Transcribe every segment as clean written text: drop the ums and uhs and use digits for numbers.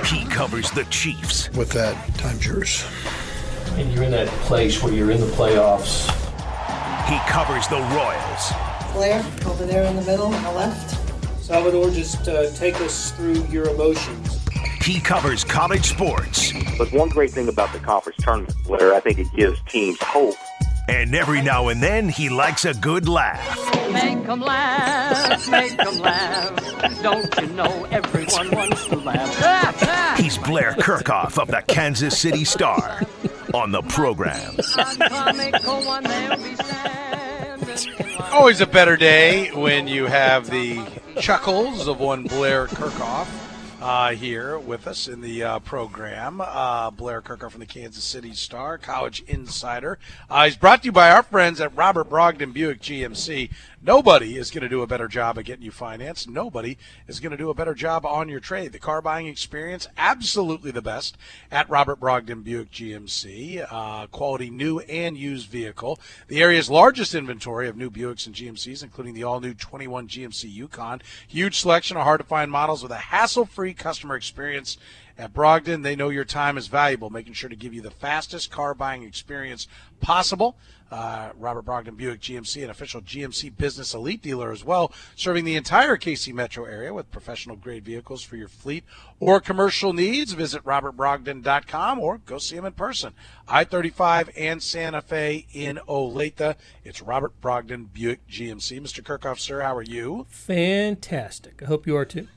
He covers the Chiefs. With that, time's yours. And you're in that place where you're in the playoffs. He covers the Royals. Blair, over there in the middle on the left. Salvador, just take us through your emotions. He covers college sports. But one great thing about the conference tournament, Blair, I think it gives teams hope. And every now and then, he likes a good laugh. Make 'em laugh, make 'em laugh. Don't you know everyone wants to laugh? He's Blair Kirchhoff of the Kansas City Star on the program. Always a better day when you have the chuckles of one Blair Kirchhoff here with us in the program. Blair Kirchhoff from the Kansas City Star, College Insider. He's brought to you by our friends at Robert Brogdon Buick GMC. Nobody is going to do a better job of getting you financed. Nobody is going to do a better job on your trade. The car buying experience, absolutely the best at Robert Brogdon Buick GMC. Quality new and used vehicle. The area's largest inventory of new Buicks and GMCs, including the all-new 21 GMC Yukon. Huge selection of hard-to-find models with a hassle-free customer experience. At Brogdon, they know your time is valuable, making sure to give you the fastest car buying experience possible. Robert Brogdon Buick GMC, an official GMC Business Elite dealer as well, serving the entire KC metro area with professional-grade vehicles for your fleet or commercial needs. Visit robertbrogdon.com or go see him in person. I-35 and Santa Fe in Olathe. It's Robert Brogdon Buick GMC. Mr. Kirchhoff, sir, how are you? Fantastic. I hope you are too.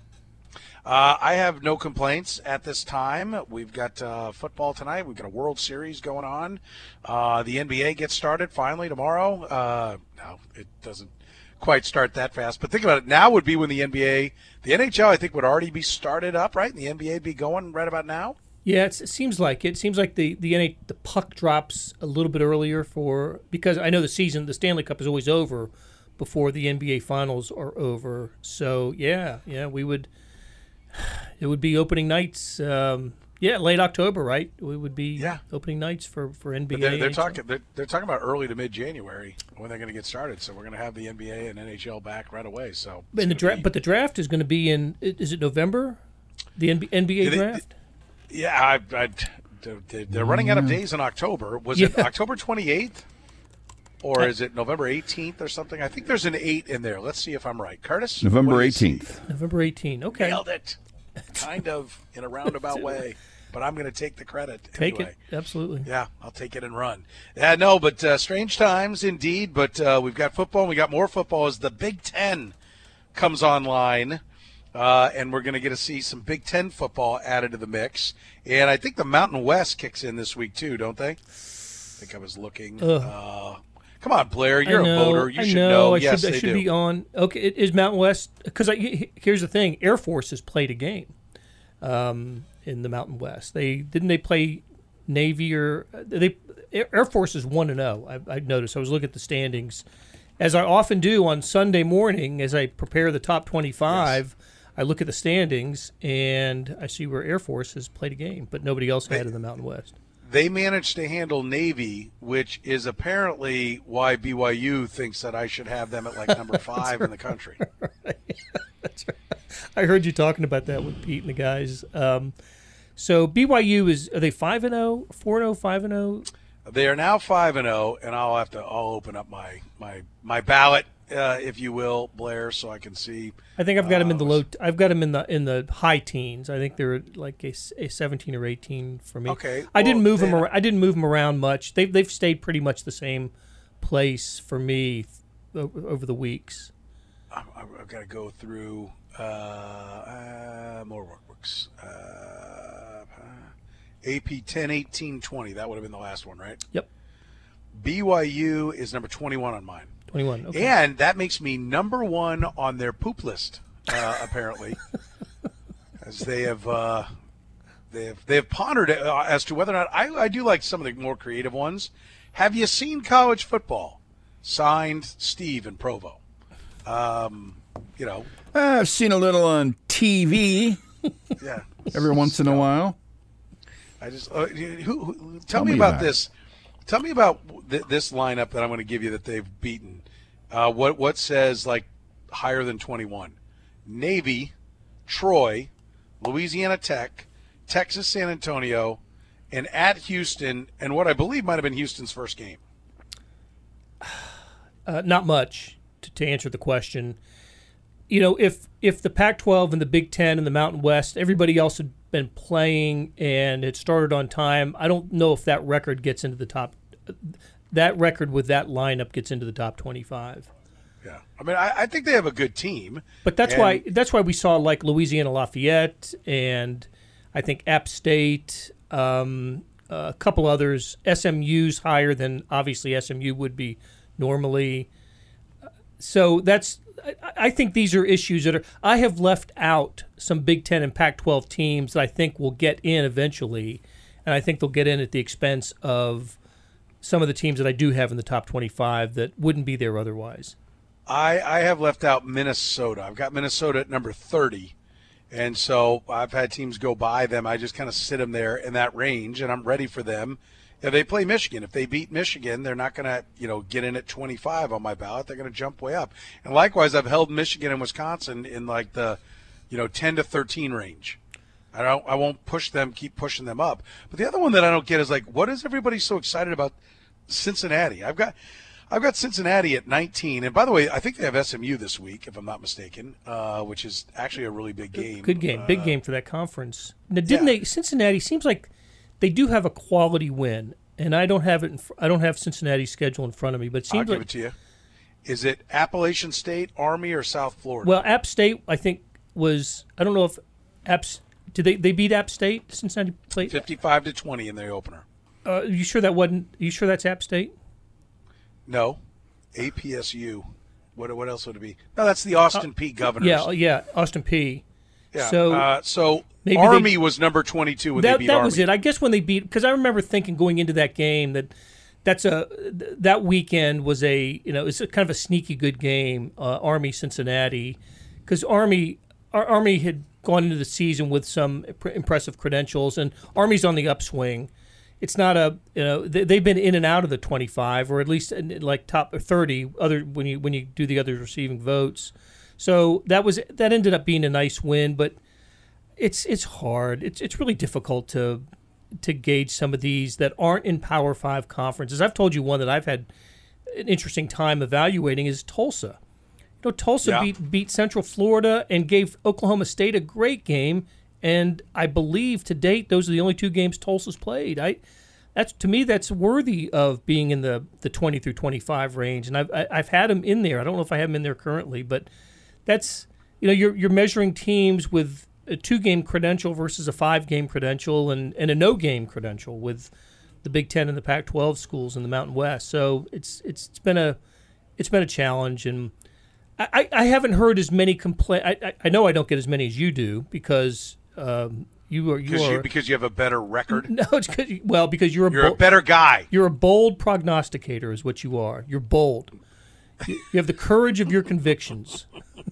I have no complaints at this time. We've got football tonight. We've got a World Series going on. The NBA gets started finally tomorrow. No, it doesn't quite start that fast. But think about it. Now would be when the NHL, I think, would already be started up, right? And the NBA be going right about now? Yeah, it seems like it. Seems like the puck drops a little bit earlier because I know the Stanley Cup is always over before the NBA Finals are over. So, yeah, it would be opening nights. Late October, right? We would be opening nights for NBA. They're talking about early to mid January when they're going to get started. So we're going to have the NBA and NHL back right away. So, but the draft is going to be in. Is it November? The NBA draft. Yeah, they're running out of days in October. Was it October 28th? Or is it November 18th or something? I think there's an 8 in there. Let's see if I'm right. Curtis? November 18th. November 18th. Okay. Nailed it. Kind of in a roundabout way. But I'm going to take the credit. Take anyway. it. Absolutely. Yeah, I'll take it and run. But strange times indeed. But we've got football and we got more football as the Big Ten comes online. And we're going to get to see some Big Ten football added to the mix. And I think the Mountain West kicks in this week too, don't they? I think I was looking. Come on, Blair. You're a voter. You should know. Yes, I should be on. Okay, is Mountain West? Because here's the thing: Air Force has played a game in the Mountain West. They play Navy or Air Force is 1-0. I noticed. I was looking at the standings, as I often do on Sunday morning as I prepare the top 25. Yes. I look at the standings and I see where Air Force has played a game, but nobody else had in the Mountain West. They managed to handle Navy, which is apparently why BYU thinks that I should have them at like number 5 in the country. That's right. I heard you talking about that with Pete and the guys. So BYU are they 5-0, 4-0, 5-0? They are now 5-0, and I'll open up my ballot, if you will, Blair, so I can see. I think I've got them in the low. I've got them in the high teens. I think they're like a 17 or 18 for me. Okay, I didn't move them. I didn't move them around much. They've stayed pretty much the same place for me over the weeks. I've got to go through more workbooks. AP 10, 18, 20. That would have been the last one, right? Yep. BYU is number 21 on mine. 21. Okay. And that makes me number 1 on their poop list, apparently, as they have pondered as to whether or not I do like some of the more creative ones. Have you seen college football? Signed, Steve in Provo. I've seen a little on TV. Yeah. Every once in a while. I just tell me about this. Tell me about this lineup that I'm going to give you that they've beaten. What says like higher than 21? Navy, Troy, Louisiana Tech, Texas San Antonio, and at Houston, and what I believe might have been Houston's first game. Not much to answer the question. You know, if the Pac-12 and the Big Ten and the Mountain West, everybody else had been playing and it started on time, I don't know if that record gets into the top. That record with that lineup gets into the top 25. Yeah, I mean, I think they have a good team, but that's why we saw like Louisiana Lafayette and I think App State, a couple others. SMU's higher than obviously SMU would be normally. So I think these are issues that I have left out some Big Ten and Pac-12 teams that I think will get in eventually, and I think they'll get in at the expense of some of the teams that I do have in the top 25 that wouldn't be there otherwise. I have left out Minnesota. I've got Minnesota at number 30, and so I've had teams go by them. I just kind of sit them there in that range, and I'm ready for them. If they play Michigan, if they beat Michigan, they're not going to, get in at 25 on my ballot. They're going to jump way up. And likewise, I've held Michigan and Wisconsin in like the, 10 to 13 range. I won't keep pushing them up. But the other one that I don't get is like, what is everybody so excited about Cincinnati? I've got Cincinnati at 19. And by the way, I think they have SMU this week, if I'm not mistaken, which is actually a really big game. Good game, big game for that conference. Now, Cincinnati seems like they do have a quality win, and I don't have it. I don't have Cincinnati's schedule in front of me, but it seems I'll give it to you. Is it Appalachian State, Army, or South Florida? Well, App State, I think was. I don't know if did they beat App State? Cincinnati played 55-20 in the opener. You sure that wasn't? You sure that's App State? No, APSU. What else would it be? No, that's the Austin P. Governors. Yeah, Austin P. Yeah. So maybe Army was number 22 when they beat Army. That was it. I guess when they beat, because I remember thinking going into that game that weekend was it's a kind of a sneaky good game, Army Cincinnati, because Army had gone into the season with some impressive credentials, and Army's on the upswing. It's not they've been in and out of the 25, or at least like top 30 when you do the other receiving votes. So that ended up being a nice win, but it's hard. It's really difficult to gauge some of these that aren't in Power 5 conferences. I've told you one that I've had an interesting time evaluating is Tulsa. Tulsa beat Central Florida and gave Oklahoma State a great game, and I believe to date those are the only two games Tulsa's played. To me that's worthy of being in the 20 through 25 range, and I've had them in there. I don't know if I have them in there currently, but that's you're measuring teams with a 2-game credential versus a 5-game credential and a no-game credential with the Big Ten and the Pac-12 schools in the Mountain West. So it's been a challenge, and I haven't heard as many complaints. I know I don't get as many as you do because because you have a better record. No, it's because you're a better guy. You're a bold prognosticator, is what you are. You're bold. You have the courage of your convictions.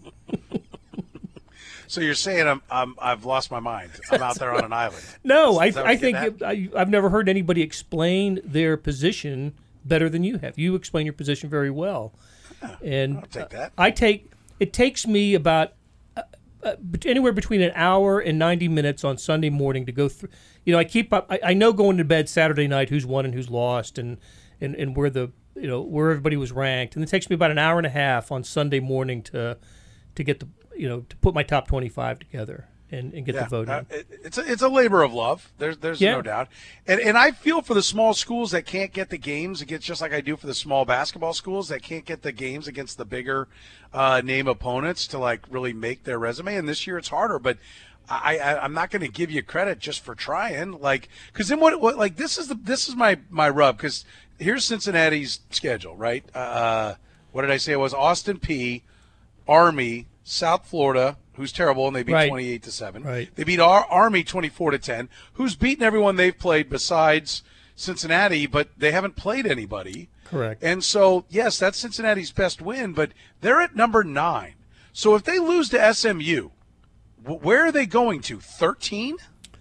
So you're saying I've lost my mind. I'm out there on an island. No, I think I've never heard anybody explain their position better than you have. You explain your position very well, and I'll take that. It takes me about anywhere between an hour and 90 minutes on Sunday morning to go through. I keep up. I know going to bed Saturday night who's won and who's lost, and where where everybody was ranked, and it takes me about an hour and a half on Sunday morning to get the to put my top 25 together and get the vote in. It's a labor of love. There's no doubt. And I feel for the small schools that can't get the games against, just like I do for the small basketball schools that can't get the games against the bigger name opponents to like really make their resume. And this year it's harder, but I'm not going to give you credit just for trying. Because then what like this is my rub, because here's Cincinnati's schedule, right? What did I say? It was Austin P, Army, South Florida, who's terrible, and they beat 28-7. Right. They beat Army 24-10, who's beaten everyone they've played besides Cincinnati, but they haven't played anybody. Correct. And so, yes, that's Cincinnati's best win, but they're at number 9. So if they lose to SMU, where are they going to? 13?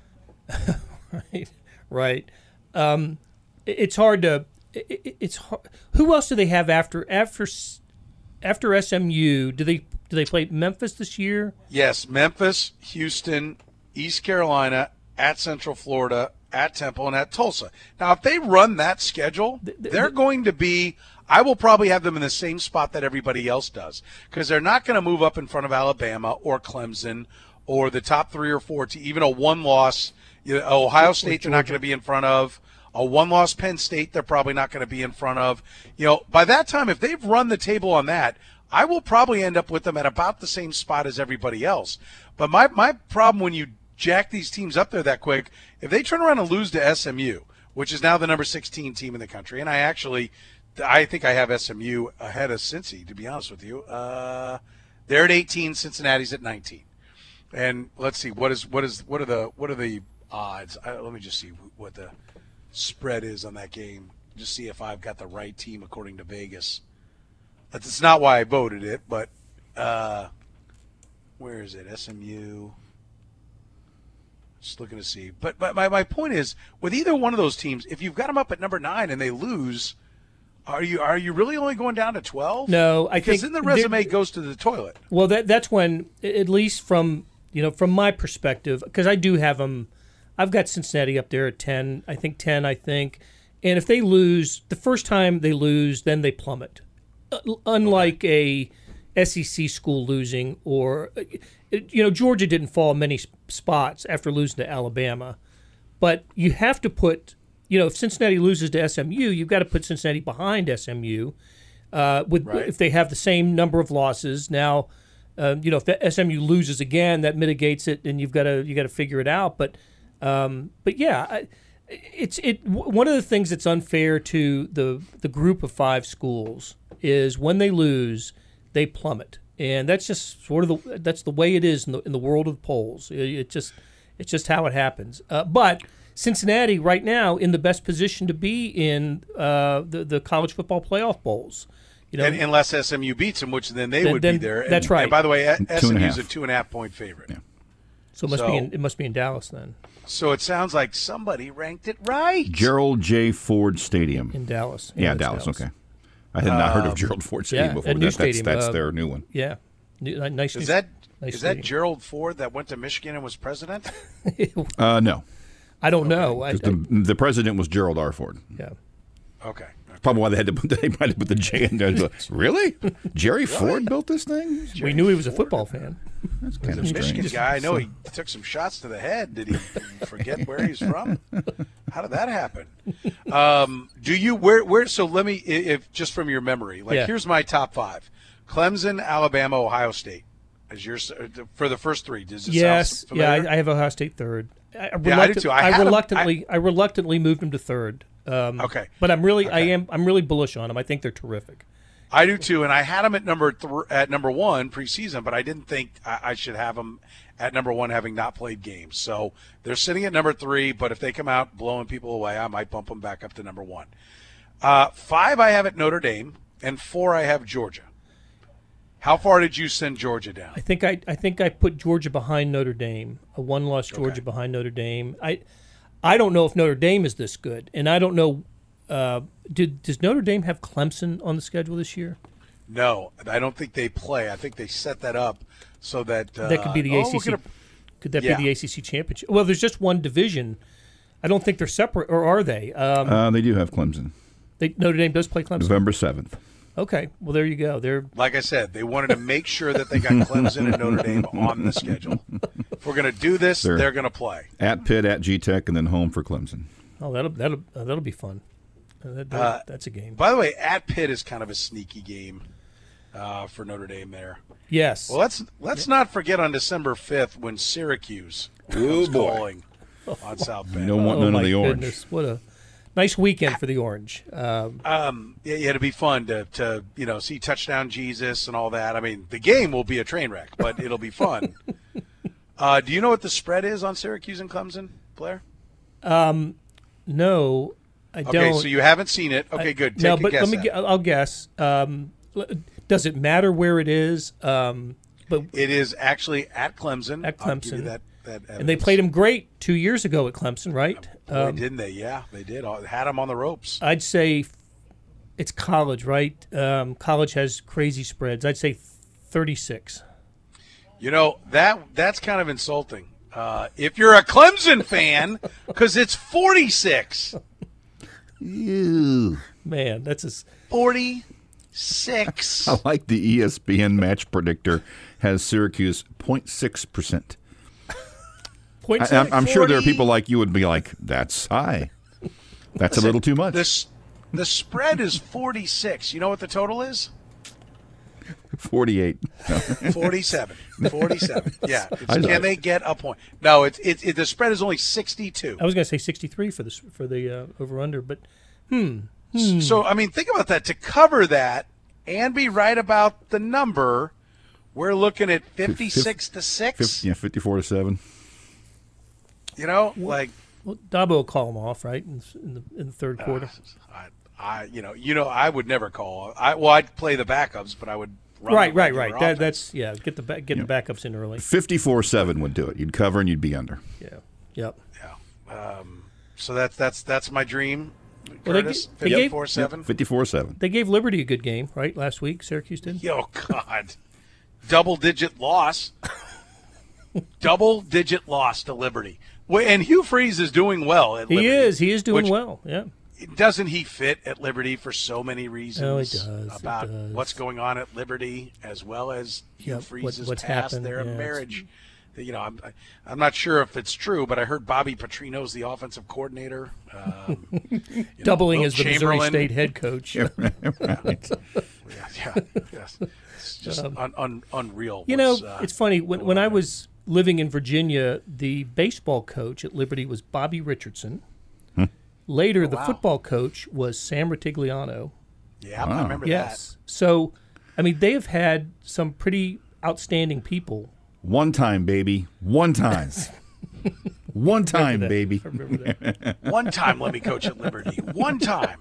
Right. It's hard to. It's hard. Who else do they have after SMU? Do they play Memphis this year? Yes, Memphis, Houston, East Carolina, at Central Florida, at Temple, and at Tulsa. Now, if they run that schedule, they're going to be – I will probably have them in the same spot that everybody else does because they're not going to move up in front of Alabama or Clemson or the top 3 or 4 to even a one-loss. Ohio State they're not going to be in front of. A one-loss Penn State they're probably not going to be in front of. By that time, if they've run the table on that, I will probably end up with them at about the same spot as everybody else. But my problem when you jack these teams up there that quick, if they turn around and lose to SMU, which is now the number 16 team in the country, and I think I have SMU ahead of Cincy, to be honest with you. They're at 18, Cincinnati's at 19. And let's see, what are the odds? Let me just see what the spread is on that game. Just see if I've got the right team according to Vegas. That's not why I voted it, but where is it? SMU. Just looking to see. But my point is, with either one of those teams, if you've got them up at number 9 and they lose, are you really only going down to 12? No, I think because then the resume goes to the toilet. Well, that's when, at least from my perspective, because I do have them. I've got Cincinnati up there at 10. I think 10. And if they lose the first time they lose, then they plummet. Unlike a SEC school losing, or Georgia didn't fall many spots after losing to Alabama, but you have to put, if Cincinnati loses to SMU, you've got to put Cincinnati behind SMU. If they have the same number of losses now, if the SMU loses again, that mitigates it, and you got to figure it out. But yeah, it's one of the things that's unfair to the group of 5 schools is when they lose, they plummet, and that's just sort of that's the way it is in the world of polls. It's just how it happens. But Cincinnati right now in the best position to be in the college football playoff bowls. Unless SMU beats them, which then they would be there. That's right. And by the way, SMU is a 2.5-point favorite. Yeah. So it must be in Dallas then. So it sounds like somebody ranked it right. Gerald J. Ford Stadium. In Dallas. Yeah, Dallas. Okay. I had not heard of Gerald Ford Stadium before. That's their new one. Yeah. Nice. Is that Gerald Ford that went to Michigan and was president? No. I don't know. The president was Gerald R. Ford. Yeah. Okay. Probably why they might have put the J in there. Really? Jerry Ford built this thing? We knew he was a football fan. That's kind of He's a strange. Michigan guy. I know he took some shots to the head. Did he forget where he's from? How did that happen? Do you where? So let me, if just from your memory, here's my top 5: Clemson, Alabama, Ohio State. As yours for the first 3. Does it sound familiar? Yeah, I have Ohio State 3rd. I do too. I reluctantly moved them to 3rd. Okay, but I'm really bullish on them. I think they're terrific. I do too, and I had them at number 1 preseason, but I didn't think I should have them at number 1, having not played games. So they're sitting at number 3, but if they come out blowing people away, I might bump them back up to number 1. 5 I have at Notre Dame, and 4 I have Georgia. How far did you send Georgia down? I think I put Georgia behind Notre Dame, a one-loss Georgia behind Notre Dame. I don't know if Notre Dame is this good, and I don't know. Does Notre Dame have Clemson on the schedule this year? No, I don't think they play. I think they set that up so that that could be the ACC. Could that be the ACC championship? Well, there's just one division. I don't think they're separate, or are they? They do have Clemson. Notre Dame does play Clemson. November 7th. Okay, well there you go. They're like I said, they wanted to make sure that they got Clemson and Notre Dame on the schedule. If we're going to do this, they're going to play at Pitt, at G-Tech, and then home for Clemson. Oh, that'll be fun. That's a game. By the way, at Pitt is kind of a sneaky game for Notre Dame there. Yes. Well, let's not forget on December 5th when Syracuse comes calling on South Bend. Don't want none of the orange. Goodness, what a nice weekend for the orange. It'll be fun to see touchdown Jesus and all that. I mean, the game will be a train wreck, but it'll be fun. Do you know what the spread is on Syracuse and Clemson, Blair? No, I don't. Okay, so you haven't seen it. Okay, good. Take a guess. I'll guess. Does it matter where it is? But it is actually at Clemson. At Clemson. I'll give you that and they played him great 2 years ago at Clemson, right? Didn't they? Yeah, they did. Had him on the ropes. I'd say it's college, right? College has crazy spreads. I'd say 36. That's kind of insulting if you're a Clemson fan, because it's 46. Ew. Man, that's a 46. I like the ESPN match predictor has Syracuse 0.6%. I'm sure there are people like you would be like, that's high. That's a little too much. The spread is 46. You know what the total is? 48. No. 47. 47. Yeah. Can they get a point? No, the spread is only 62. I was going to say 63 for the over-under, but So, I mean, think about that. To cover that and be right about the number, we're looking at 56 to 6. 54 to 7. You know, like. Well, Dabo will call them off, right, in the third quarter. I would never call. I'd play the backups, but I would run Right. the offense. That's get the backups in early. 54-7 would do it. You'd cover and you'd be under. Yeah. Yep. Yeah. So that's my dream. Well, they Curtis, gave- 54-7. 54-7. They gave Liberty a good game, right? Last week, Syracuse did. Yo, God. Double-digit loss. Double-digit loss to Liberty. Well, and Hugh Freeze is doing well at Liberty. He is doing well. Yeah. Doesn't he fit at Liberty for so many reasons? Oh, he does. About what's going on at Liberty, as well as Hugh Freeze's what's past happened. their Yeah, marriage. You know, I'm not sure if it's true, but I heard Bobby Petrino's the offensive coordinator. Doubling Will as the Missouri Chamberlain. State head coach. Yes. It's just unreal. You know, it's funny. When I was living in Virginia, the baseball coach at Liberty was Bobby Richardson. Later, the football coach was Sam Ritigliano. Yeah, I remember Yes. So, I mean, they have had some pretty outstanding people. One time, baby. One time. One time, that. baby. I remember that. One time, let me coach at Liberty. One time.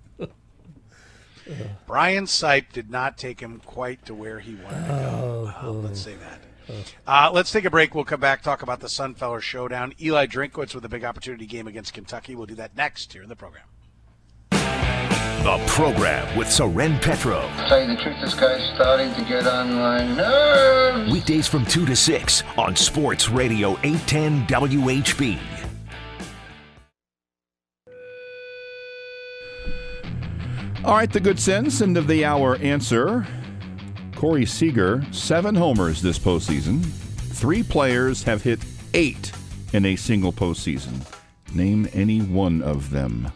Brian Sipe did not take him quite to where he wanted to go. Let's say that. Let's take a break. We'll come back, talk about the Sunfeller Showdown. Eli Drinkwitz with a big opportunity game against Kentucky. We'll do that next here in the program. The program with Soren Petro. Tell you the truth, this guy's starting to get on my nerves. Weekdays from 2 to 6 on Sports Radio 810 WHB. All right, the good sense end of the hour answer. Corey Seager, 7 homers this postseason. 3 players have hit 8 in a single postseason. Name any one of them.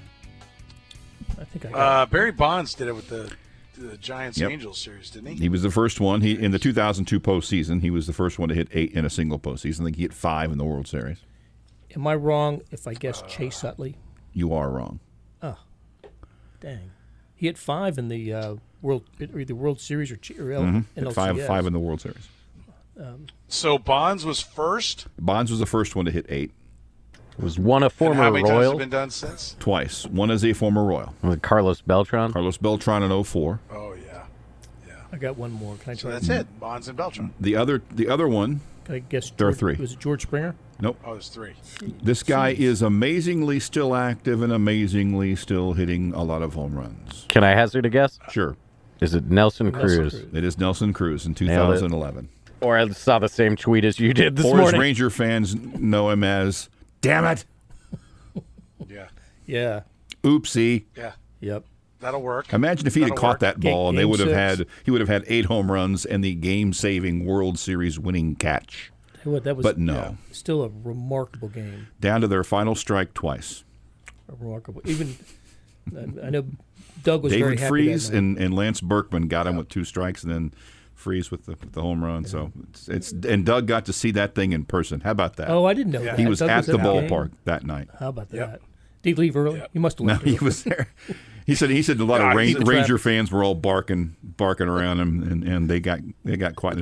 I think I got Barry Bonds did it with the Giants-Angels series, didn't he? He was the first one. In the 2002 postseason, he was the first one to hit 8 in a single postseason. I think he hit 5 in the World Series. Am I wrong if I guess Chase Utley? You are wrong. Oh, dang. He hit 5 in the World Series or Hit NLCS. 5 in the World Series. So Bonds was first? Bonds was the first one to hit 8. Was one a And former how many times has Royal? it been done since? Twice. One as a former Royal. With Carlos Beltran? Carlos Beltran in 04. Oh, yeah. I got one more. Can I So try? that's it. Bonds and Beltran. The other one, Can I guess? There are George- 3. Was it George Springer? nope. Oh, there's 3. This guy is amazingly still active and amazingly still hitting a lot of home runs. Can I hazard a guess? Sure. Is it Nelson Nelson Cruz? Cruz. It is Nelson Cruz in Nailed it. 2011. Or I saw the same tweet as you did this Or as morning. Ranger fans know him as, damn it, Yeah. Yeah. oopsie. Yeah. Yep. That'll work. Imagine if he had That'll caught work. that ball and they Game would have 6. he would have had 8 home runs and the game-saving World Series winning catch. Hey, what, that was But no. still a remarkable game. Down to their final strike twice. Remarkable. Even I know Doug was very David happy Freese that night. and Lance Berkman got him with 2 strikes, and then Freese with the home run. So it's and Doug got to see that thing in person. How about that? Oh, I didn't know that. He was Doug at the game. ballpark that night. How about that? Yep. Did he leave early? You must have No, left he early. was there. He said a lot God, of he's in Ranger traffic. fans were all barking around him, and they got quite.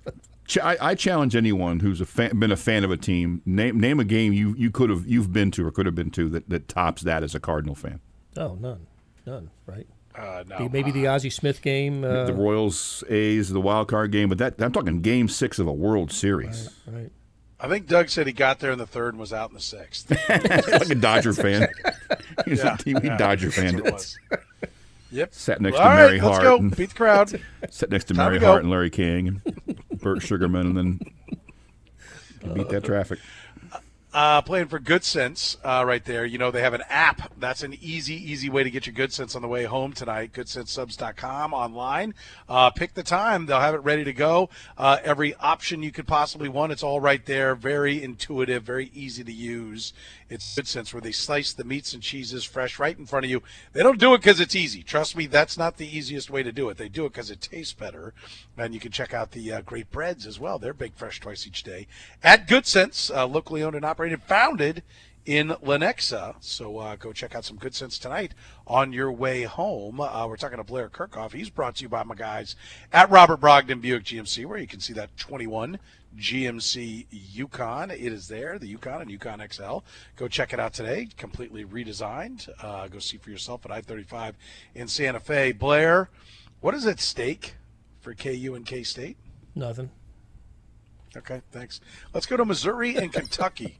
I challenge anyone who's been a fan of a team. Name a game you've been to or could have been to that tops that as a Cardinal fan. Oh, none. Right? No. Maybe the Ozzie Smith game. The Royals A's, the wild card game, but I'm talking Game 6 of a World Series. Right. I think Doug said he got there in the 3rd and was out in the 6th. Like a Dodger fan. He's a TV Dodger That's fan. what it was. Yep. Sat next All to Mary right, Hart. let's go. and- Beat the crowd. Sat next to Time Mary to go. Hart and Larry King and Burt Sugarman, and then Beat that traffic. Playing for Good Sense right there. You know, they have an app. That's an easy way to get your Good Sense on the way home tonight. GoodSenseSubs.com online. Pick the time. They'll have it ready to go. Every option you could possibly want, it's all right there. Very intuitive, very easy to use. It's Good Sense, where they slice the meats and cheeses fresh right in front of you. They don't do it because it's easy. Trust me, that's not the easiest way to do it. They do it because it tastes better. And you can check out the great breads as well. They're baked fresh twice each day. At Good Sense, locally owned and operated, founded in Lenexa. So go check out some Good Sense tonight on your way home. We're talking to Blair Kirchhoff. He's brought to you by my guys at Robert Brogdon Buick GMC, where you can see that 21 GMC Yukon. It is there, the Yukon and Yukon XL. Go check it out today. Completely redesigned. Go see for yourself at I-35 in Santa Fe. Blair, what is at stake for KU and K-State? Nothing. Okay, thanks. Let's go to Missouri and Kentucky.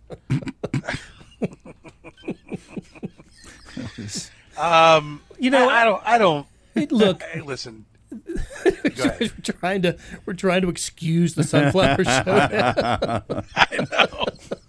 You know, I don't. Look, Hey, listen. we're trying to excuse the sunflower show. I know.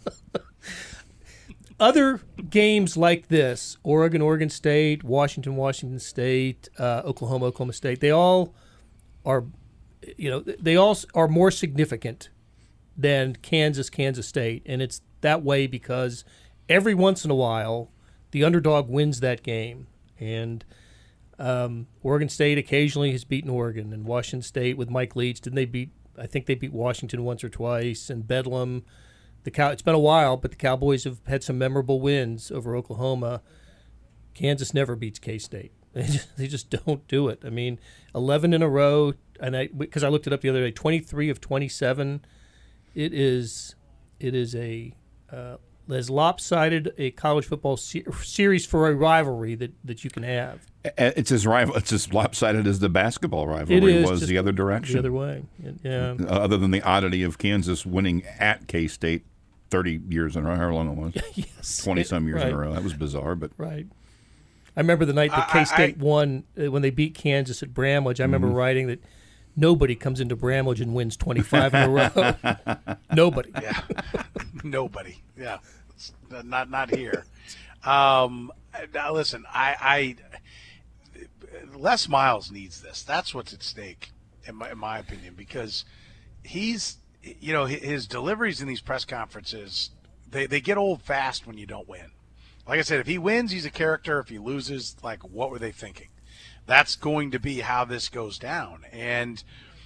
Other games like this, Oregon State, Washington State, Oklahoma State, they all are, they all are more significant than Kansas State, and it's that way because every once in a while the underdog wins that game, and Oregon State occasionally has beaten Oregon, and Washington State with Mike Leach, I think they beat Washington once or twice, and Bedlam. It's been a while, but the Cowboys have had some memorable wins over Oklahoma. Kansas never beats K-State. They just don't do it. I mean, 11 in a row, and because I looked it up the other day, 23 of 27. It is as lopsided a college football series for a rivalry that you can have. It's as lopsided as the basketball rivalry was the other direction. The other way, yeah. Other than the oddity of Kansas winning at K-State 30 years in a row, however long it was. Yes. 20-some years in a row. That was bizarre, but right. I remember the night that K-State won when they beat Kansas at Bramlage. I remember writing that nobody comes into Bramlage and wins 25 in a row. Nobody. Yeah. Nobody. Yeah. Not here. Now listen, Les Miles needs this. That's what's at stake, in my opinion, because his deliveries in these press conferences, they get old fast when you don't win. Like I said, if he wins, he's a character. If he loses, like, what were they thinking? That's going to be how this goes down. And,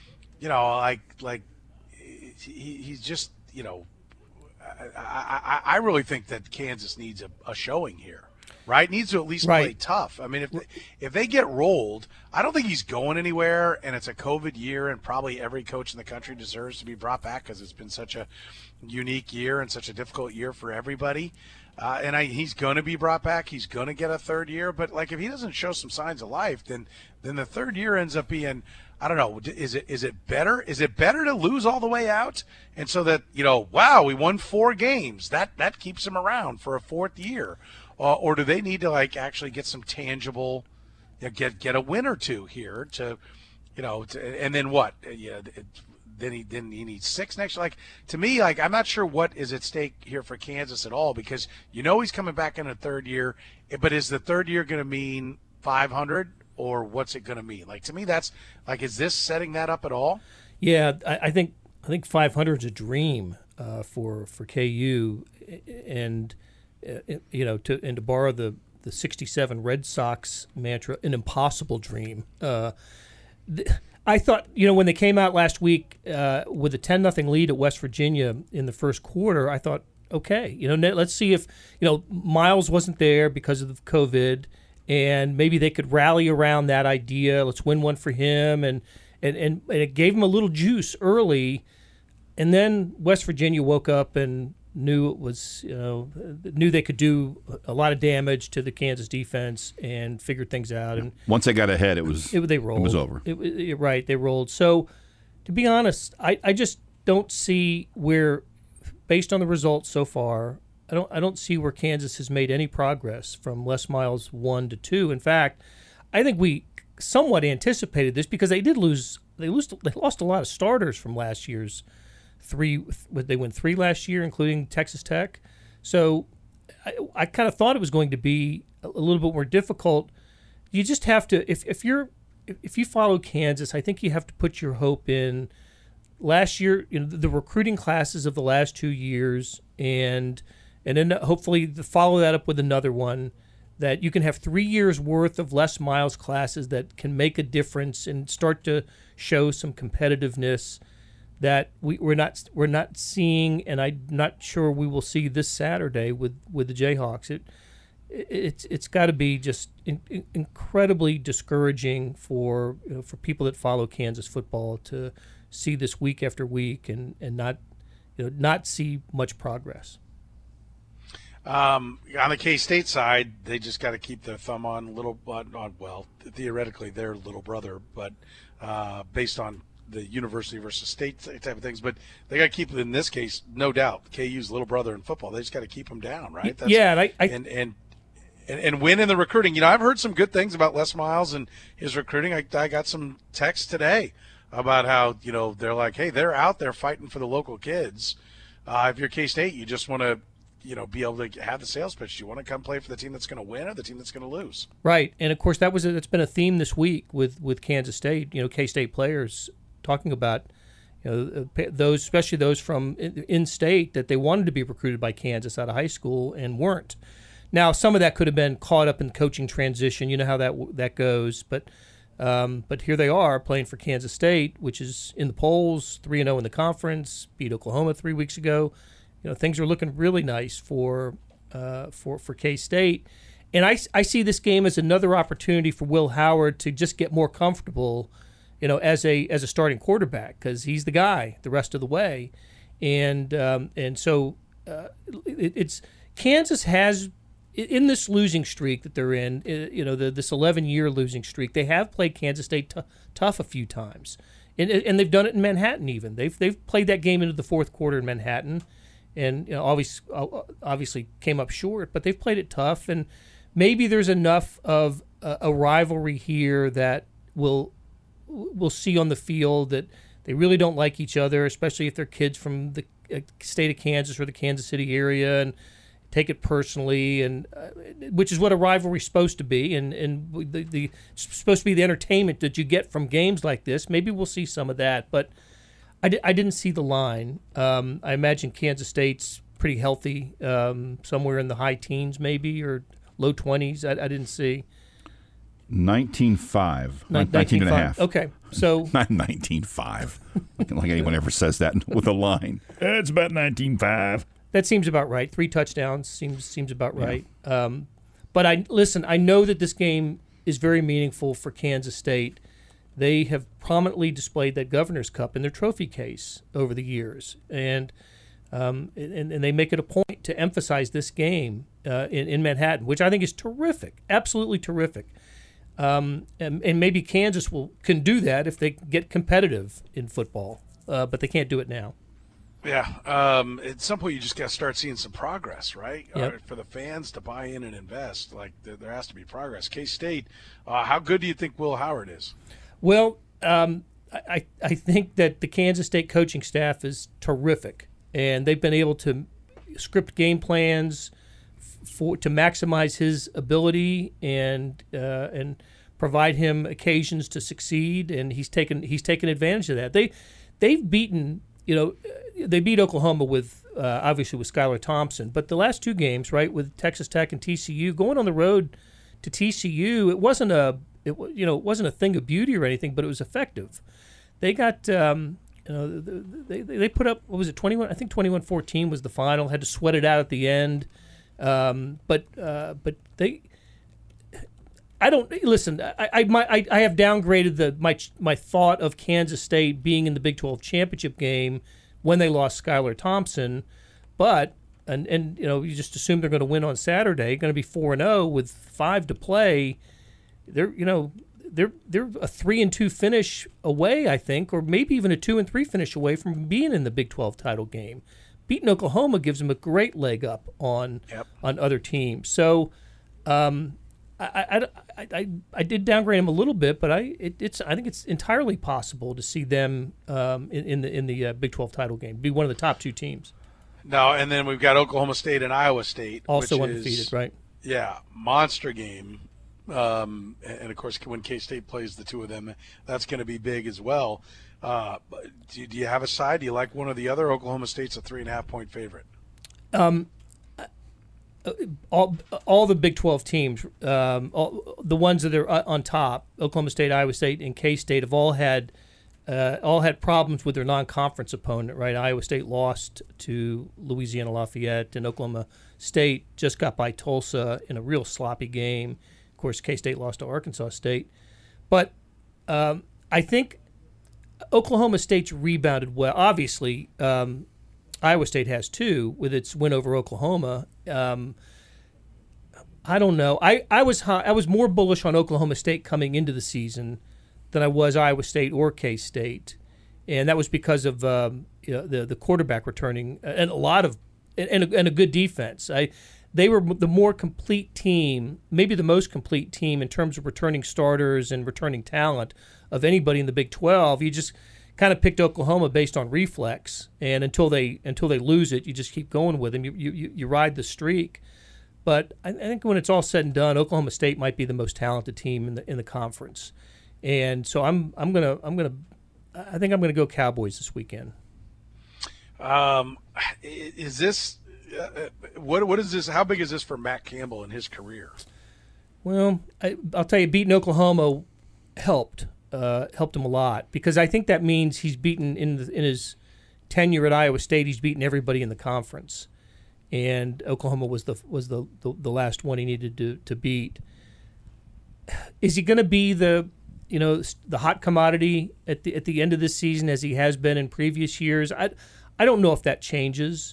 he's just, I really think that Kansas needs a showing here, right? Needs to at least play tough. I mean, if they get rolled, I don't think he's going anywhere, and it's a COVID year, and probably every coach in the country deserves to be brought back because it's been such a unique year and such a difficult year for everybody. He's going to be brought back. He's going to get a third year. But, like, if he doesn't show some signs of life, then the third year ends up being, I don't know, is it better? Is it better to lose all the way out? And so that, wow, we won 4 games. That keeps him around for a fourth year. Or do they need to, like, actually get some tangible, get a win or two here to, and then what? Then he needs 6 next year. Like, to me, like, I'm not sure what is at stake here for Kansas at all, because he's coming back in a third year, but is the third year going to mean 500 or what's it going to mean? Like, to me, that's like, is this setting that up at all? Yeah, I think 500 is a dream for KU, and to borrow the 67 Red Sox mantra, an impossible dream. I thought, when they came out last week with a 10-0 lead at West Virginia in the first quarter, I thought, okay, let's see if, Miles wasn't there because of COVID, and maybe they could rally around that idea. Let's win one for him, and it gave him a little juice early, and then West Virginia woke up and knew they could do a lot of damage to the Kansas defense and figured things out. And once they got ahead, they rolled. It was over. Right, they rolled. So, to be honest, I just don't see where, based on the results so far, I don't see where Kansas has made any progress from Les Miles 1 to 2. In fact, I think we somewhat anticipated this because they did lose. They lost a lot of starters from last year's They won 3 last year, including Texas Tech. So I kind of thought it was going to be a little bit more difficult. You just have to, if you follow Kansas, I think you have to put your hope in last year, the recruiting classes of the last 2 years, and then hopefully follow that up with another one, that you can have 3 years worth of Les Miles classes that can make a difference and start to show some competitiveness that we're not seeing, and I'm not sure we will see this Saturday with the Jayhawks. It's got to be just incredibly discouraging for people that follow Kansas football to see this week after week and not see much progress. On the K-State side, they just got to keep their thumb on theoretically their little brother, but based on the university versus state type of things. But they got to keep, in this case, no doubt, KU's little brother in football. They just got to keep him down, right? And win in the recruiting. I've heard some good things about Les Miles and his recruiting. I got some texts today about how, they're like, hey, they're out there fighting for the local kids. If you're K-State, you just want to, be able to have the sales pitch. You want to come play for the team that's going to win or the team that's going to lose. Right. And, of course, that's been a theme this week with Kansas State, K-State players talking about, those, especially those from in-state, that they wanted to be recruited by Kansas out of high school and weren't. Now, some of that could have been caught up in coaching transition. You know how that goes. But here they are playing for Kansas State, which is in the polls, 3-0 in the conference, beat Oklahoma 3 weeks ago. Things are looking really nice for K-State. And I see this game as another opportunity for Will Howard to just get more comfortable, as a starting quarterback, because he's the guy the rest of the way. And so it's Kansas has, in this losing streak that they're in, this 11-year losing streak, they have played Kansas State tough a few times, and they've done it in Manhattan. Even they've played that game into the fourth quarter in Manhattan, and obviously came up short. But they've played it tough, and maybe there's enough of a rivalry here that we'll see on the field that they really don't like each other, especially if they're kids from the state of Kansas or the Kansas City area, and take it personally, and which is what a rivalry's supposed to be, and it's supposed to be the entertainment that you get from games like this. Maybe we'll see some of that, but I didn't see the line. I imagine Kansas State's pretty healthy, somewhere in the high teens maybe, or low 20s. I didn't see. 19.5. 19 and a half. Okay, so not 19.5. Like anyone ever says that with a line. It's about 19.5. That seems about right. 3 touchdowns seems about right. But I know that this game is very meaningful for Kansas State. They have prominently displayed that Governor's Cup in their trophy case over the years, and they make it a point to emphasize this game in Manhattan, which I think is terrific, absolutely terrific. And maybe Kansas can do that if they get competitive in football, but they can't do it now. Yeah, at some point you just got to start seeing some progress, right? Yep. For the fans to buy in and invest, like there has to be progress. K-State, how good do you think Will Howard is? Well, I think that the Kansas State coaching staff is terrific, and they've been able to script game plans to maximize his ability and provide him occasions to succeed, and he's taken advantage of that. They've beaten. They beat Oklahoma with obviously with Skylar Thompson, but the last 2 games, right, with Texas Tech and TCU, going on the road to TCU, it wasn't a thing of beauty or anything, but it was effective. They got they put up, what was it, 21? I think 21-14 was the final. Had to sweat it out at the end, but they. I don't listen. I have downgraded my thought of Kansas State being in the Big 12 championship game when they lost Skylar Thompson, but and you just assume they're going to win on Saturday. Going to be 4-0 with 5 to play. They're a 3-2 finish away, I think, or maybe even a 2-3 finish away from being in the Big 12 title game. Beating Oklahoma gives them a great leg up on other teams. So. I did downgrade them a little bit, but I think it's entirely possible to see them in the Big 12 title game, be one of the top 2 teams. No, and then we've got Oklahoma State and Iowa State, also which undefeated, is, right? Yeah, monster game. And of course, when K-State plays the 2 of them, that's going to be big as well. Do you have a side? Do you like one or the other? Oklahoma State's a 3.5-point favorite. All the Big 12 teams, all the ones that are on top, Oklahoma State, Iowa State, and K-State, have all had problems with their non-conference opponent. Right, Iowa State lost to Louisiana Lafayette, and Oklahoma State just got by Tulsa in a real sloppy game. Of course, K-State lost to Arkansas State, but I think Oklahoma State's rebounded well. Obviously, Iowa State has too, with its win over Oklahoma. I don't know. I was more bullish on Oklahoma State coming into the season than I was Iowa State or K-State, and that was because of the quarterback returning and a good defense. They were the more complete team, maybe the most complete team in terms of returning starters and returning talent of anybody in the Big 12. You just kind of picked Oklahoma based on reflex, and until they lose it, you just keep going with them. You ride the streak. But I think when it's all said and done, Oklahoma State might be the most talented team in the conference, and so I think I'm gonna go Cowboys this weekend. Is this what is this? How big is this for Matt Campbell in his career? Well, I'll tell you, beating Oklahoma helped him a lot, because I think that means he's beaten in his tenure at Iowa State. He's beaten everybody in the conference, and Oklahoma was the last one he needed to beat. Is he going to be the hot commodity at the end of this season as he has been in previous years? I don't know if that changes.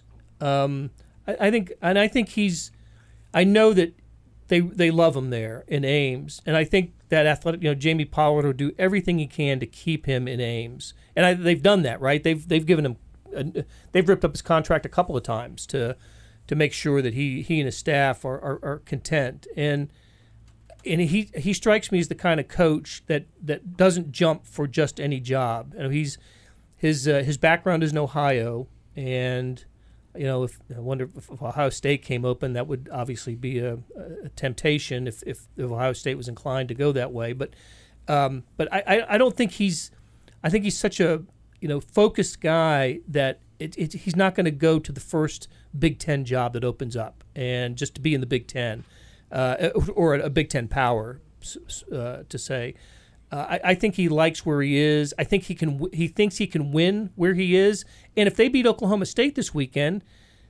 I think he's. I know that they love him there in Ames, and I think that athletic, Jamie Pollard will do everything he can to keep him in Ames, and they've done that, right? They've given him, they've ripped up his contract a couple of times to make sure that he and his staff are content, and he strikes me as the kind of coach that doesn't jump for just any job. His background is in Ohio, and I wonder if Ohio State came open, that would obviously be a temptation if Ohio State was inclined to go that way. But I don't think he's. I think he's such a focused guy that he's not going to go to the first Big Ten job that opens up and just to be in the Big Ten or a Big Ten power to say. I think he likes where he is. I think he thinks he can win where he is. And if they beat Oklahoma State this weekend,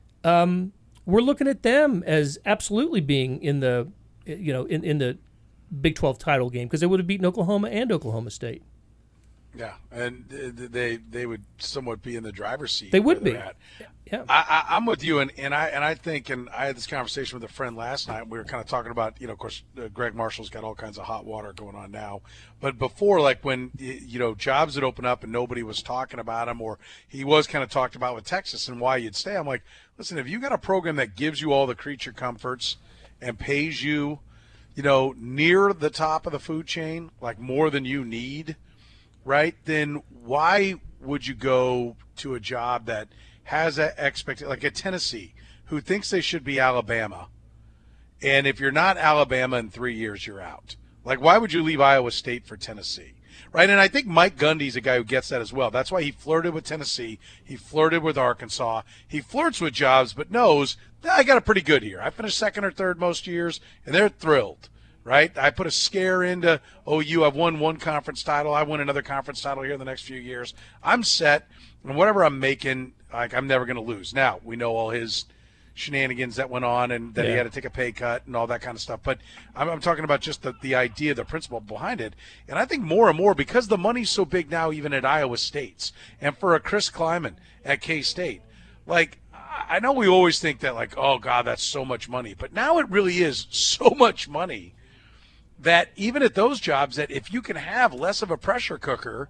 we're looking at them as absolutely being in the in the Big 12 title game, because they would have beaten Oklahoma and Oklahoma State. Yeah, and they would somewhat be in the driver's seat. They would be. Yeah, I'm with you, and I think, and I had this conversation with a friend last night. We were kind of talking about, of course, Greg Marshall's got all kinds of hot water going on now, but before, like when jobs would open up and nobody was talking about him, or he was kind of talked about with Texas and why you'd stay. I'm like, listen, if you got a program that gives you all the creature comforts and pays you, near the top of the food chain, like more than you need, right, then why would you go to a job that has that expectation, like a Tennessee, who thinks they should be Alabama, and if you're not Alabama in 3 years, you're out? Like, why would you leave Iowa State for Tennessee, right? And I think Mike Gundy's a guy who gets that as well. That's why he flirted with Tennessee. He flirted with Arkansas. He flirts with jobs, but knows, I got it pretty good here. I finished second or third most years, and they're thrilled. Right? I put a scare into OU. I've won one conference title. I win another conference title here in the next few years. I'm set, and whatever I'm making, I'm never going to lose. Now, we know all his shenanigans that went on, and that he had to take a pay cut and all that kind of stuff. But I'm talking about just the idea, the principle behind it. And I think more and more, because the money's so big now, even at Iowa State's, and for a Chris Kleiman at K-State, like, I know we always think that, like, oh, God, that's so much money. But now it really is so much money that even at those jobs, that if you can have less of a pressure cooker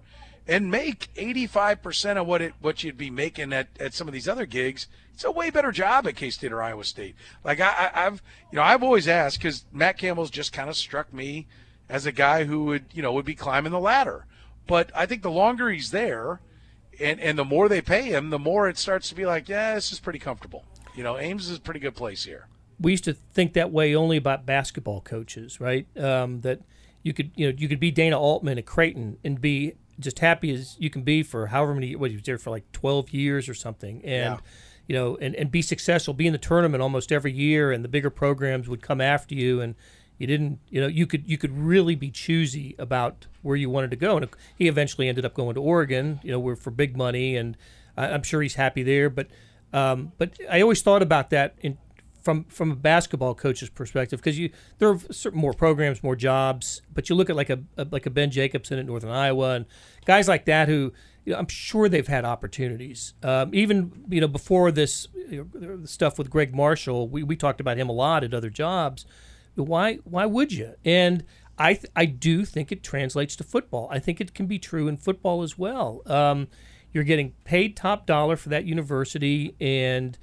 and make 85% of what you'd be making at some of these other gigs. It's a way better job at K-State or Iowa State. Like I've always asked, because Matt Campbell's just kind of struck me as a guy who would be climbing the ladder. But I think the longer he's there, and the more they pay him, the more it starts to be like, yeah, this is pretty comfortable. Ames is a pretty good place here. We used to think that way only about basketball coaches, right? That you could be Dana Altman at Creighton and be just happy as you can be for however many. He was there for like 12 years or something, and and be successful, be in the tournament almost every year, and the bigger programs would come after you, and you didn't. You could really be choosy about where you wanted to go, and he eventually ended up going to Oregon, for big money, and I'm sure he's happy there. But I always thought about that from a basketball coach's perspective, because there are certain more programs, more jobs, but you look at like a Ben Jacobson at Northern Iowa and guys like that who I'm sure they've had opportunities. Even before this stuff with Greg Marshall, we talked about him a lot at other jobs. Why would you? And I do think it translates to football. I think it can be true in football as well. You're getting paid top dollar for that university, and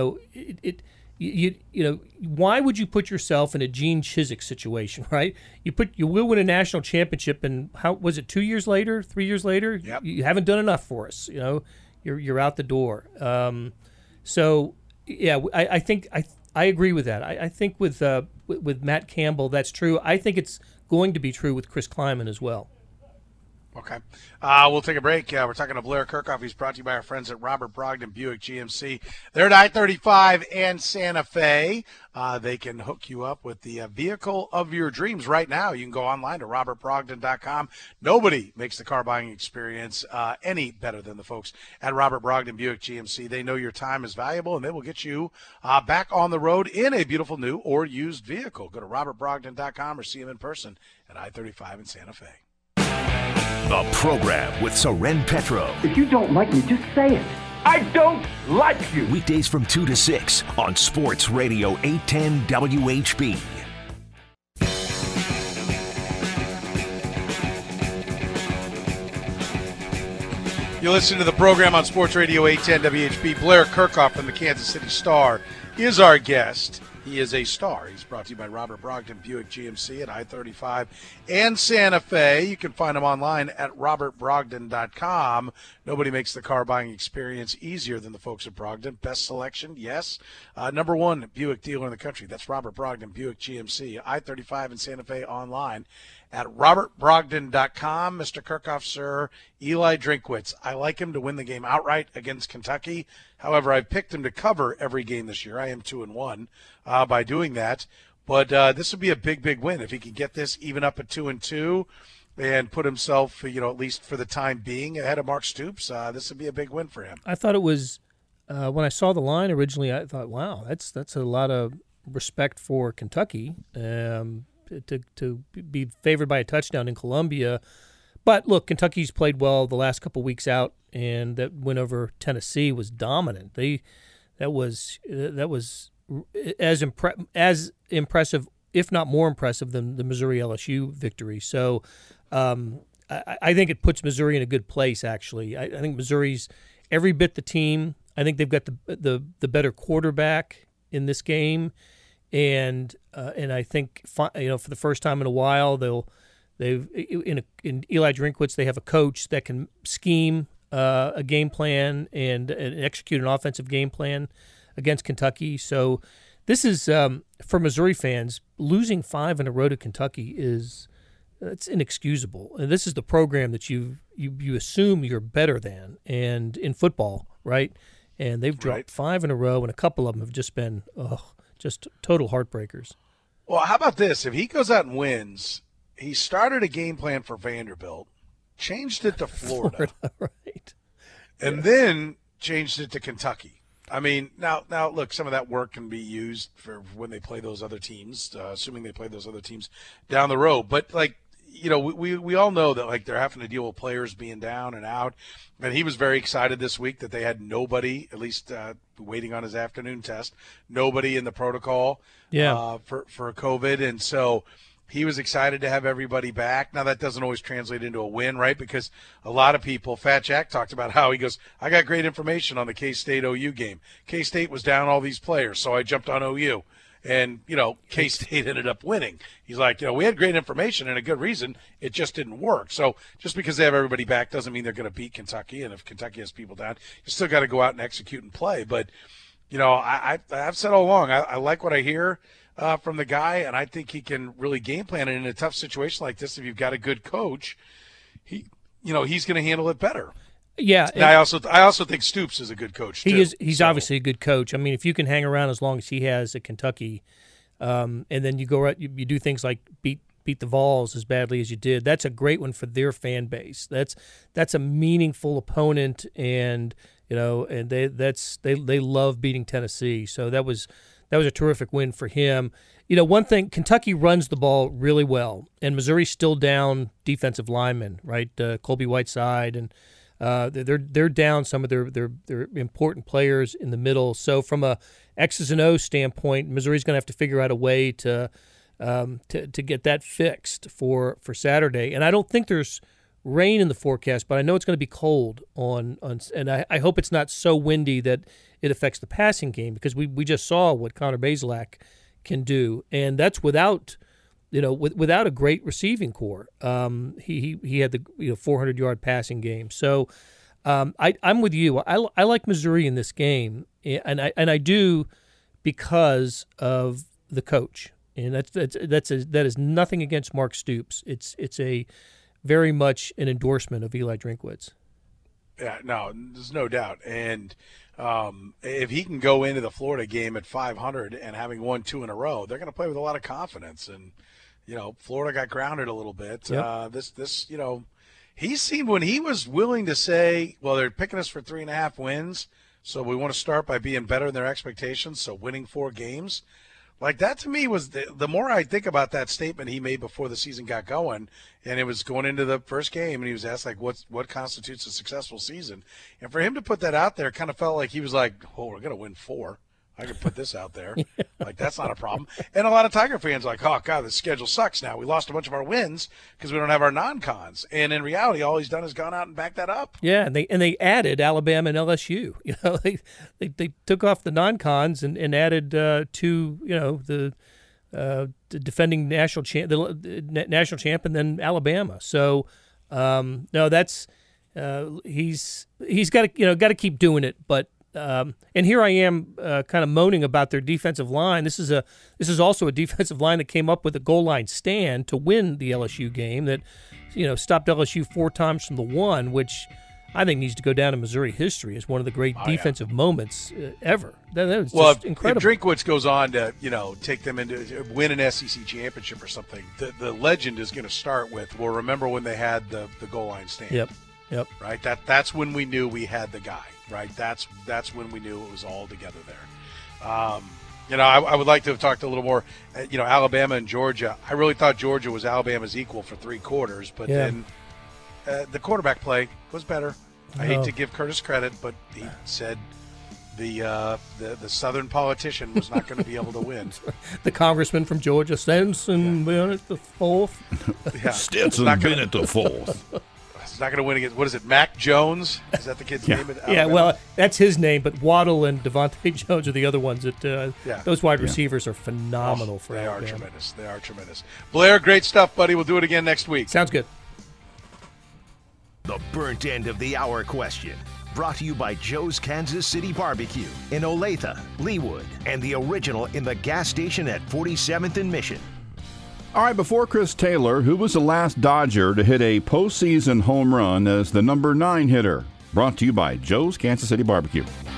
why would you put yourself in a Gene Chizik situation, right? You will win a national championship, and how was it? 2 years later, 3 years later, yep. You haven't done enough for us. You're out the door. So yeah, I think I agree with that. I think with Matt Campbell, that's true. I think it's going to be true with Chris Kleiman as well. Okay. We'll take a break. We're talking to Blair Kirchhoff. He's brought to you by our friends at Robert Brogdon Buick GMC. They're at I-35 and Santa Fe. They can hook you up with the vehicle of your dreams right now. You can go online to robertbrogdon.com. Nobody makes the car buying experience any better than the folks at Robert Brogdon Buick GMC. They know your time is valuable, and they will get you back on the road in a beautiful new or used vehicle. Go to robertbrogdon.com or see them in person at I-35 in Santa Fe. The program with Soren Petro. If you don't like me, just say it. I don't like you. Weekdays from 2 to 6 on Sports Radio 810 WHB. You listen to the program on Sports Radio 810 WHB. Blair Kirchhoff from the Kansas City Star is our guest. He is a star. He's brought to you by Robert Brogdon Buick GMC at I-35 and Santa Fe. You can find him online at robertbrogdon.com. Nobody makes the car buying experience easier than the folks at Brogdon. Best selection, yes. Number one Buick dealer in the country. That's Robert Brogdon Buick GMC. I-35 and Santa Fe online at robertbrogdon.com. Mr. Kirchhoff, sir, Eli Drinkwitz. I like him to win the game outright against Kentucky. However, I've picked him to cover every game this year. I am 2-1 by doing that. But this would be a big, big win if he can get this even up at 2-2 and put himself, at least for the time being, ahead of Mark Stoops. This would be a big win for him. I thought it was when I saw the line originally. I thought, wow, that's a lot of respect for Kentucky to be favored by a touchdown in Columbia. But look, Kentucky's played well the last couple weeks out, and that win over Tennessee was dominant. That was as impressive, if not more impressive, than the Missouri LSU victory. So I think it puts Missouri in a good place. Actually, I think Missouri's every bit the team. I think they've got the better quarterback in this game, and I think for the first time in a while in Eli Drinkwitz, they have a coach that can scheme a game plan and execute an offensive game plan against Kentucky. So this is for Missouri fans, losing 5 in a row to Kentucky it's inexcusable. And this is the program that you assume you're better than, and in football, right? And they've dropped 5 in a row, and a couple of them have just been just total heartbreakers. Well, how about this? If he goes out and wins, he started a game plan for Vanderbilt, changed it to Florida, right, and then changed it to Kentucky. I mean, now, look, some of that work can be used for when they play those other teams, assuming they play those other teams down the road. But, we all know that, they're having to deal with players being down and out. And he was very excited this week that they had nobody, at least waiting on his afternoon test, nobody in the protocol for COVID. And so he was excited to have everybody back. Now, that doesn't always translate into a win, right? Because a lot of people, Fat Jack talked about how he goes, I got great information on the K-State OU game. K-State was down all these players, so I jumped on OU. And, K-State ended up winning. He's like, we had great information and a good reason. It just didn't work. So just because they have everybody back doesn't mean they're going to beat Kentucky. And if Kentucky has people down, you still got to go out and execute and play. But, I've said all along, I like what I hear from the guy, and I think he can really game plan it in a tough situation like this. If you've got a good coach, he's going to handle it better. Yeah, and I also think Stoops is a good coach too. He's obviously a good coach. I mean, if you can hang around as long as he has at Kentucky, and then you go you do things like beat the Vols as badly as you did, that's a great one for their fan base. That's a meaningful opponent, and they love beating Tennessee. So that was a terrific win for him. One thing, Kentucky runs the ball really well, and Missouri's still down defensive linemen, right? Colby Whiteside, and they're down some of their important players in the middle. So from a X's and O's standpoint, Missouri's going to have to figure out a way to get that fixed for Saturday. And I don't think there's rain in the forecast, but I know it's going to be cold and I hope it's not so windy that it affects the passing game, because we just saw what Connor Bazelak can do, and that's without a great receiving core. He had the 400-yard passing game. So I'm with you. I like Missouri in this game, and I do because of the coach, and that is nothing against Mark Stoops. It's a very much an endorsement of Eli Drinkwitz. Yeah, no, there's no doubt. And if he can go into the Florida game at 500 and having won 2 in a row, they're going to play with a lot of confidence. And, Florida got grounded a little bit. Yep. He's seen when he was willing to say, well, they're picking us for 3.5 wins, so we want to start by being better than their expectations, so winning 4 games. Like, that to me was the more I think about that statement he made before the season got going, and it was going into the first game, and he was asked, like, what constitutes a successful season? And for him to put that out there kind of felt like he was like, oh, we're going to win 4. I could put this out there. Like, that's not a problem. And a lot of Tiger fans are like, oh, God, the schedule sucks now. We lost a bunch of our wins because we don't have our non-cons. And in reality, all he's done is gone out and backed that up. Yeah, and they added Alabama and LSU. They took off the non-cons and added the defending national champ, the national champ, and then Alabama. So no, that's he's got to keep doing it, but. And here I am kind of moaning about their defensive line. This is also a defensive line that came up with a goal line stand to win the LSU game that stopped LSU 4 times from the 1, which I think needs to go down in Missouri history as one of the great defensive moments ever. That was just incredible. If Drinkwitz goes on to take them into win an SEC championship or something, the legend is going to start with, well, remember when they had the goal line stand? Yep. Right. That's when we knew we had the guy. Right. That's when we knew it was all together there. I would like to have talked a little more. Alabama and Georgia. I really thought Georgia was Alabama's equal for 3 quarters, but then the quarterback play was better. I hate to give Curtis credit, but he said the Southern politician was not going to be able to win. The congressman from Georgia, Stetson Bennett the fourth. Yeah. Stetson Bennett the fourth. Not going to win against, what is it, Mac Jones? Is that the kid's name? Yeah, well, that's his name, but Waddle and Devontae Jones are the other ones that those wide receivers are phenomenal for Alabama. They are tremendous. Blair, great stuff, buddy. We'll do it again next week. Sounds good. The burnt end of the hour question, brought to you by Joe's Kansas City Barbecue in Olathe, Leawood, and the original in the gas station at 47th and Mission. All right, before Chris Taylor, who was the last Dodger to hit a postseason home run as the number 9 hitter? Brought to you by Joe's Kansas City Barbecue.